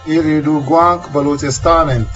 ایریڈوگوانک بلوچستان انت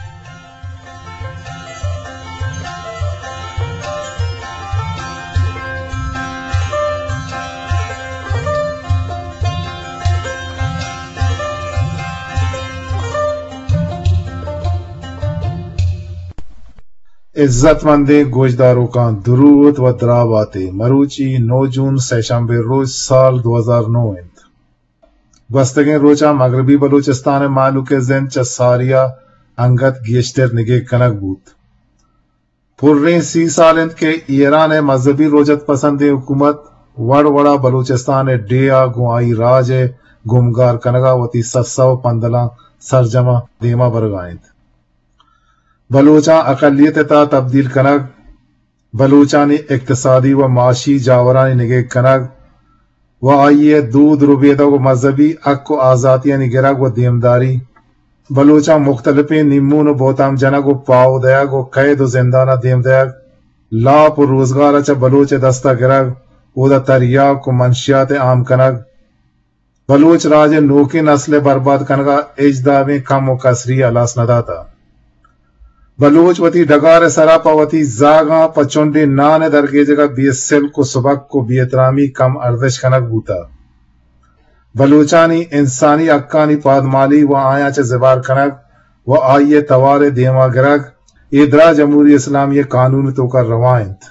عزت مند گوشداروں کا درود و دراباتے مروچی 9 جون سیشنبے روز سال 2009 انت گستگیں روچا مغربی بلوچستان مالوک زند چساریا انگت گیشتر نگے کنک بوت پرریں 30 سال انت کے ایران مذہبی روجت پسند حکومت وڑ وڑا بلوچستان ڈیا گوائی راج گمگار کنگا وتی 715 سرجمہ دیما برگائند بلوچاں اقلیت تا تبدیل کنگ بلوچانی اقتصادی و معاشی جاورانی نگے کنگ و آئیے دود روبیدہ و مذہبی حق و آزادیانی گرگ و دیمداری بلوچاں مختلف نمون و بوتام جنگ و پاو دیگ و قید و زندانہ دیم دیگ لاپ و روزگار اچھا بلوچ دستہ گرگ او دا تریاک و منشیات عام کنگ بلوچ راج نوکی نسل برباد کنگا اجدابیں کم و کسری الاس نداتا بلوچ وتی ڈگار سراپا وتی زاگاں پچونڈی نان درگے جگہ بی سلک و سبک کو بی احترامی کم ارزش کنک بوتا بلوچانی انسانی حقانی پادمالی و آیا چ زبار کنک و آئیے توار دیما گرگ ادرا جمہوری اسلامی قانون تو کر روائنت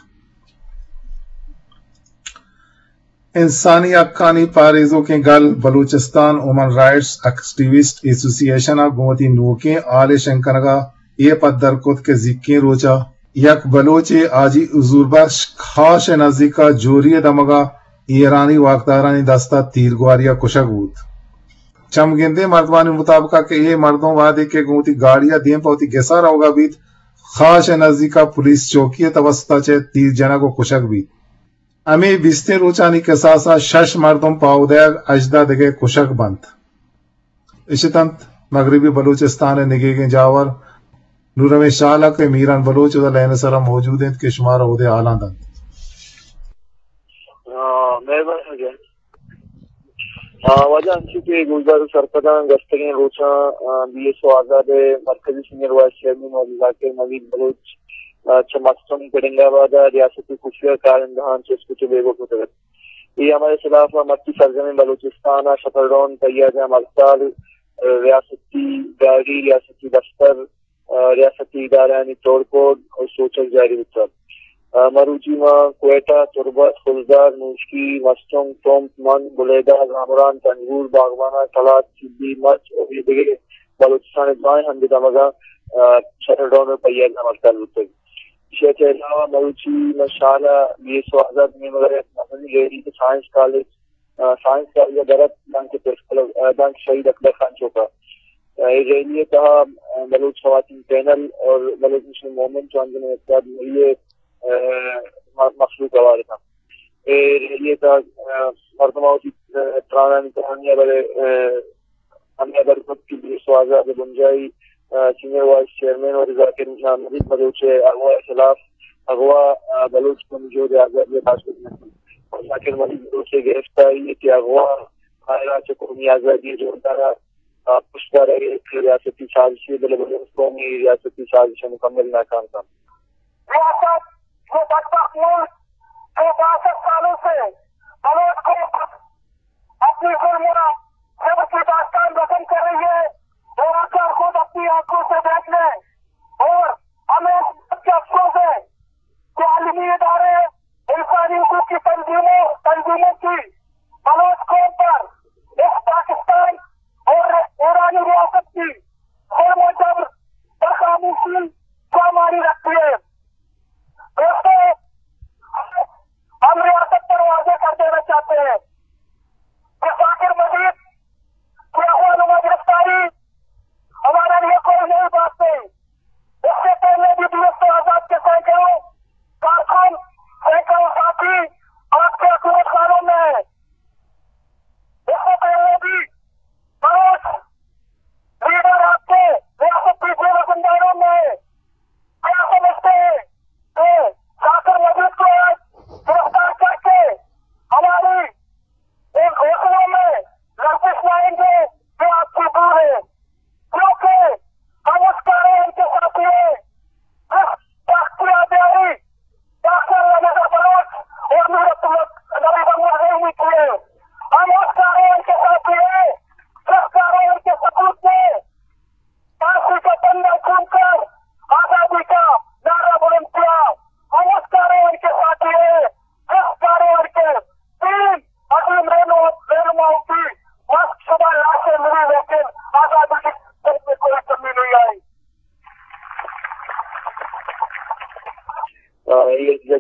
انسانی حقانی پاریزوں کے گل Balochistan women rights activist association گوتی نوکیں آل شنکنگا یہ پدر کت کے ذکی روچا یک بلوچ آجی حضور بخش خاش نزدیکا جوری دمگا ایرانی واقدارانی دستہ تیرگواریا کشک بود چم گندے مردوانی مطابقہ کہ یہ مردوں وعدے کے گوتی گاڑیاں دیم پوتی گسا رہوگا بیت خاش نزدیکا پولیس چوکی توسطہ چے تیر جنگ کو کشک بیت امی بیستے روچانی کے ساسا شش مردوں پاو دیگ اجدہ دگے کشک بند اشتنت مغربی بلوچستان نگے گے جاور نورم شالہ کے میران بلوچ دا لین سرا موجود ہیں کہ شمار عہدے آلان دن وجہ انچی کے گلزار سرپدان گستگیں روچا بی ایس او آزاد مرکزی سینئر وائس چیئرمین اور ذاکر نوید بلوچ چمستون کڑنگا آبادہ ریاستی خفیہ کارندہان چسکوچ بیگو کتگت یہ ہمارے خلاف مکی سرزمین بلوچستان شکردون تیازہ مقتال ریاستی گاڑی ریاستی دفتر ریاستی ادارانی توڑ پھوڑ اور سوچل جاری ہوتا مروچی ماں کوئٹہ تربت خلدار نوشکی مستنگ ٹومپ من بلیدہ زامران تنگور باغبانہ کلات چیبی مرچ اور یہ دیگر بلوچستان دائیں ہم دمگا شٹرڈون اور پیاز مقتل ہوتے اسی کے علاوہ مروچی میں شالہ بی ایس او آزاد میں مگر مدنی لیڈی کے سائنس کالج درت دانک شہید اکبر خان چوکا ریلیے کہا بلوچ خواتین پینل اور بلوچ مسلم مومنٹ چاندن اتحاد ملیے مخلوق آوار تھا ریلیے کا مردماوتی ترانہ نکانیہ بلے ہمیں برکت کی بیس و آزاد بنجائی سینئر وائس چیئرمین اور ذاکر نوید بلوچ اغوا خلاف اغوا بلوچ کو موجود آزادی تاشکت میں ذاکر نوید بلوچ گرفتاری کہ اغوا خیرات قومی آزادی جوڑتا پشتہ رہے ریاستی سازشی بلبلوچ قومی ریاستی سازش مکمل ناکام تھا ریاست جو بدبخت ملک جو 62 سالوں سے بلوچ کو اپنی ظلم جب کی داستان رقم کر رہی ہے وہ خود اپنی آنکھوں سے دیکھ لیں اور ہمیں اس بات کا افسوس ہے کہ عالمی ادارے انسانی حقوق کی تنظیموں کی بلوچ قوم پر اس پاکستان اور ایرانی ریاست کی ظلم و جبر بخاموشی پاماری رکھتی ہے دوستوں ہم ریاست پر واضح کر دینا چاہتے ہیں کہ ذاکر مزید کی اغوا گرفتاری ہمارے لیے کوئی نئی بات نہیں اس سے پہلے بھی بی ایس او آزاد کے سینکڑوں کارکن سینکڑوں ساتھی آپ کے حکومت خانوں میں ہے اس سے پہلے بھی بلوچ لیڈر آپ کے ریاستی جیل زندانوں میں کیا سمجھتے ہیں کہ ذاکر مزید کو گرفتار کر کے ہماری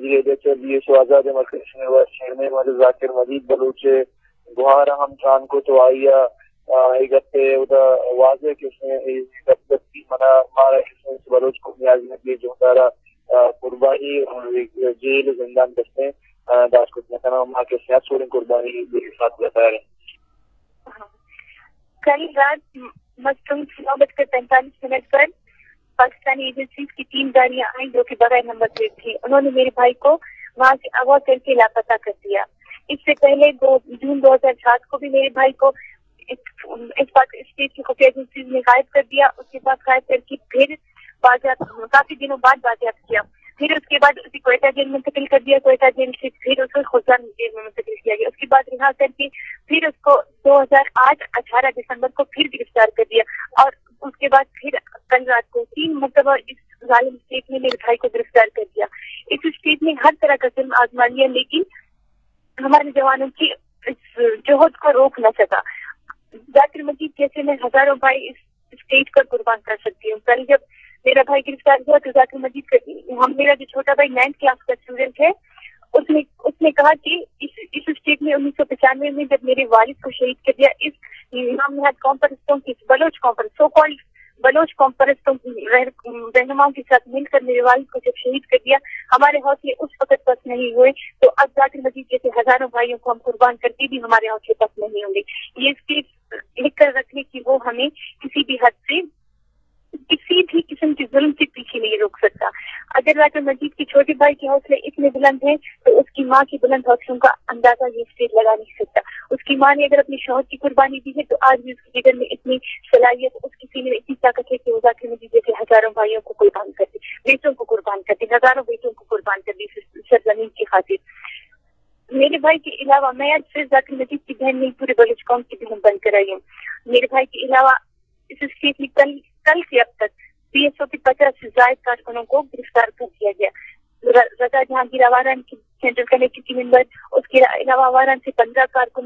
وزیر اعظم بی ایس او آزاد مرکزی سینئر چیئرمین والد ذاکر مجید بلوچ گوہارا ہم چاند کو تو آئیا ایک واضح کہ اس نے مارا اس بلوچ کو نیازی نے جو ہمارا قربانی اور جیل زندان دستے داس کو ماں کے صحت چھوڑیں قربانی کے ساتھ بتا رہے ہیں. کل رات مستم 9:45 پر پاکستانی ایجنسیز کی 3 گاڑیاں آئیں جو کہ بغیر نمبر پلیٹ تھی. انہوں نے میرے بھائی کو وہاں سے اغوا کر کے لاپتہ کر دیا. اس سے پہلے 2 جون 2007 کو بھی میرے بھائی کو اس اسٹیٹ کی خفیہ ایجنسیز نے غائب کر دیا. اس کے بعد غائب کر کے پھر کافی دنوں بعد بازیافت کیا. پھر اس کے بعد اسے کوئٹہ جیل میں منتقل کر دیا. کوئٹہ جیل سے پھر اس کو خزان جیل میں منتقل کیا گیا. اس کے بعد رہا کر کے پھر اس کو 2008 18 دسمبر کو پھر گرفتار کر دیا. اور اس کے بعد پھر کل رات کو 3 مرتبہ اس ظالم اسٹیٹ نے میرے بھائی کو گرفتار کر دیا. اس اسٹیٹ نے ہر طرح کا ظلم آزما لیا لیکن ہمارے جوانوں کی اس جوہد کو روک نہ سکا. ذاکر مجید جیسے میں ہزاروں بھائی اس اسٹیٹ پر قربان کر سکتی ہوں. کل جب میرا بھائی گرفتار ہوا تو ذاکر مجید میرا جو چھوٹا بھائی 9th کلاس کا اسٹوڈنٹ ہے اس نے کہا کہ اس اسٹیٹ میں 1995 میں جب میرے والد کو شہید کر دیا اس امام نہاد کانفرنسوں کی Baloch conference so called Baloch کانفرنسوں رہنماؤں کے ساتھ مل کر میرے والد کو جب شہید کر دیا ہمارے حوصلے اس وقت پس نہیں ہوئے تو اب ذاکر مجید جیسے ہزاروں بھائیوں کو ہم قربان کرتے بھی ہمارے حوصلے پس نہیں ہوں گے. یہ اسٹیٹ لکھ کر رکھنے کی وہ ہمیں کسی بھی حد سے کسی بھی قسم کے ظلم سے پیچھے نہیں روک سکتا. اگر ذاکر مجید کے چھوٹے بھائی کے حوصلے اتنے بلند ہیں تو اس کی ماں کے بلند حوصلوں کا اندازہ یہ اسٹیٹ لگا نہیں سکتا. اس کی ماں نے اگر اپنی شوہر کی قربانی دی ہے تو آج بھی اس کے جگر میں اتنی صلاحیت اس کی سینے میں اتنی طاقت ہے کہ وہ ذاکر مجید جیسے ہزاروں بھائیوں کو قربان کرتے بیٹوں کو قربان کرتے ہزاروں بیٹوں کو قربان کرتے سرزمین کی خاطر. میرے بھائی کے علاوہ میں آج صرف ذاکر مجید کی بہن نہیں پورے بلوچ قوم کی بہن بن کر آئی ہوں. میرے بھائی کے علاوہ اس اسٹیٹ میں کل سے اب تک PSO کے 50 سے زائد کارکنوں کو گرفتار کر دیا گیا. رضا جہانگیر آواران کی سینٹرل کمیٹی کی ممبر اس کے علاوہ آواران سے 15 کارکن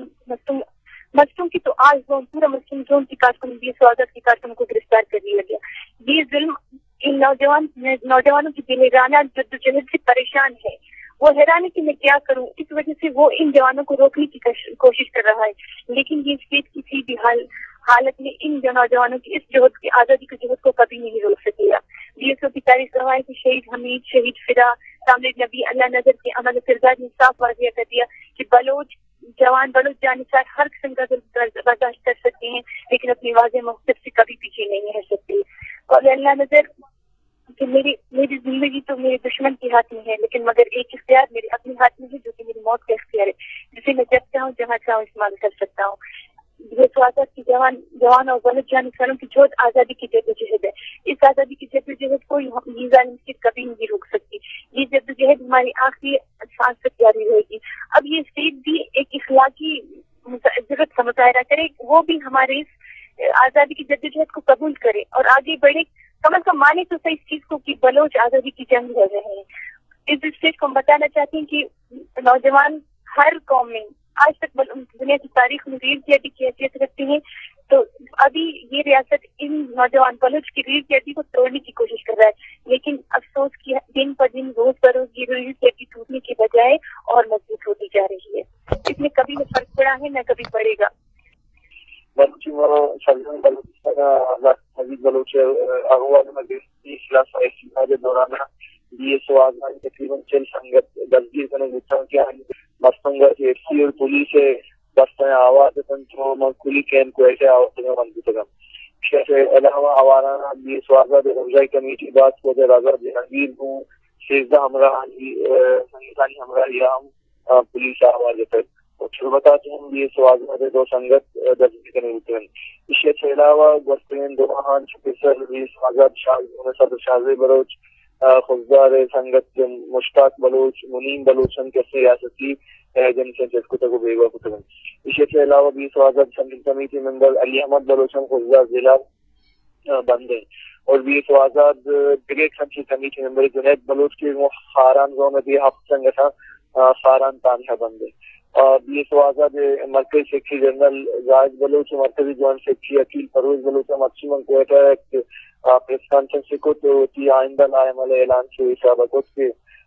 مستوں کی تو آج پورا مستم زون کی کارکن BSO آزاد کی کارکنوں کو گرفتار کر دیا گیا. یہ ظلم ان نوجوانوں کی دلہرانہ جدوجہد سے پریشان ہے. وہ حیران ہے کہ میں کیا کروں. اس وجہ سے وہ ان جوانوں کو روکنے کی کوشش کر رہا ہے لیکن یہ اسٹیٹ کسی بھی حالت میں ان نوجوانوں کی اس جہد کی آزادی کی جہد کو کبھی نہیں روک سکے گا. BSO کی تاریخ گواہ کہ شہید حمید شہید فدا سامر نبی اللہ نظر کے عمل کردار نے صاف واضح کر دیا کہ بلوچ جانصار ہر قسم کا برداشت کر سکتے ہیں لیکن اپنی واضح مقصد سے کبھی پیچھے نہیں رہ سکتے. اور اللہ نظر کہ میری زندگی تو میرے دشمن کے ہاتھ میں ہے لیکن مگر ایک اختیار میرے اپنے ہاتھ میں ہے جو کہ میری موت کا اختیار ہے جسے میں جب چاہوں جہاں چاہوں استعمال کر سکتا ہوں. یہ آزاد کی جوان اور بلوچ جانصاروں کی جہد آزادی کی جدوجہد ہے. اس آزادی کی جدوجہد کو یہ ظالم اسٹیٹ کبھی نہیں روک سکتی. یہ جدوجہد ہماری آخری سانس تک جاری رہے گی. اب یہ اسٹیٹ بھی ایک اخلاقی ضرورت کا مظاہرہ کرے وہ بھی ہمارے اس آزادی کی جدوجہد کو قبول کرے اور آگے بڑھے. کم از کم مانے تو صحیح اس چیز کو کہ بلوچ آزادی کی جنگ لڑ رہے ہیں. اس اسٹیٹ کو ہم بتانا چاہتے ہیں کہ نوجوان ہر قوم میں آج تک دنیا کی تاریخ میں ریڑھ کی ہڈی کی حیثیت رکھتے ہیں تو ابھی یہ ریاست ان نوجوان بلوچ کی ریڑھ کی ہڈی کو توڑنے کی کوشش کر رہا ہے لیکن افسوس کی دن پر دن روز بروز یہ ریڑھ کی ہڈی ٹوٹنے کے بجائے اور مضبوط ہوتی جا رہی ہے. اس میں کبھی نہ فرق پڑا ہے نہ کبھی پڑے گا. بلوچ اغوا کے دوران BSO آزاد تقریباً 40 سنگت دستگیر کرنے کی مستنگا سے اور پولیس دستہ آواز کلی کیمپ کو ایسے آواز کے علاوہ آوارانہ BSO آزاد رمضائی کمیٹی بات کو رضا جہانگیر کو 16 ہمراہی پولیس آواز تک بتاتے ہیں BSO آزاد 2 سنگت دستگیر کرنے کی. اس کے علاوہ گوستین دوہان چھپیسر BSO آزاد صدر شاہزی بلوچ خزدار سنگت مشتاق بلوچ منیم بلوچن کے سیاسی جنسن کو بیگا کتگن. اس کے علاوہ BSO Azad central committee member Ali Ahmed بلوچن خزدار ضلع بند ہیں اور BSO Azad great central committee member Junaid Baloch کے خاران زون میں ہفت سنگٹھن خاران تانیہ بند ہے. BSO آزاد مرکزی سیکرٹری جنرل زاہد بلوچ مرکزی جوائنٹ سیکرٹری عقیل فروز بلوچ مقصوم کوئٹہ پریس کانفرنس کو تو آئندہ لائے عمل اعلان سے حساب کے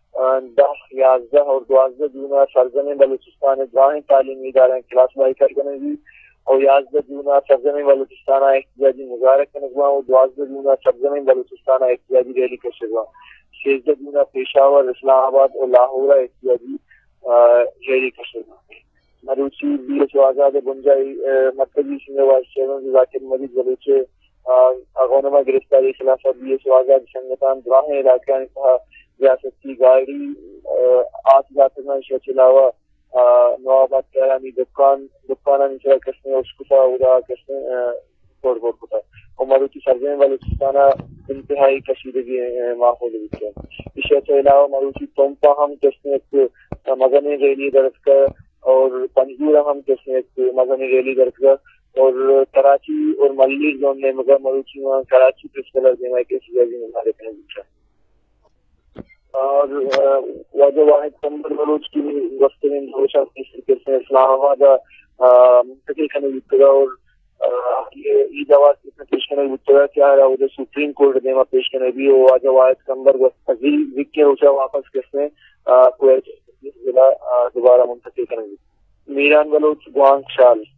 10, 11 اور 12 جون سرزمین بلوچستان گاہیں تعلیمی ادارہ کلاس بائی کرنے دی اور 11 جون سرزمین بلوچستان احتجاجی مظاہرہ کرنے اور 12 جون سرزمین بلوچستان احتجاجی ریلی کر سکا 16 جون پشاور اسلام آباد اور لاہور احتجاجی ریلی کر سکا مروچی بی ایس آزاد گنجائی مرکزی senior vice chairman Zakir Majeed Baloch اغونما گرفتاری خلاف بی ایس آزاد سنگتان دراہیں علاقہ نے کہا ریاستی گاڑی 8 اشیاء کے علاوہ نوآباد کیرانی دکانہ نچرا کسنے اشکفا ادا کسنے توڑ پھوڑ ہوتا اور مروچی سرزمین بلوچستان انتہائی کشیدگی ماحول ہے اشیاء کے علاوہ مروچی تومپا ہم کسنے ایک مدنی ریلی درج کر اور پنجورہ ہم کسنے ایک مدنی ریلی درج کر اور کراچی اور ملی زون نے مگر مروچی وہاں کراچی پریس کلر دینا کے سیاسی ممالک نے پوچھا اور واجہ واحد کمبر بلوچ کی گفتگو روشن کیسے اسلام آباد منتقل کرنے کی اور یہ جواب پیش کرنے کی کیا ہے وہ سپریم کورٹ دیما پیش کرنے بھی وہ واجہ واحد کمبر عزیز وکے روچا واپس کیسے ضلع دوبارہ منتقل کرنے کی میران بلوچ گوانگ شال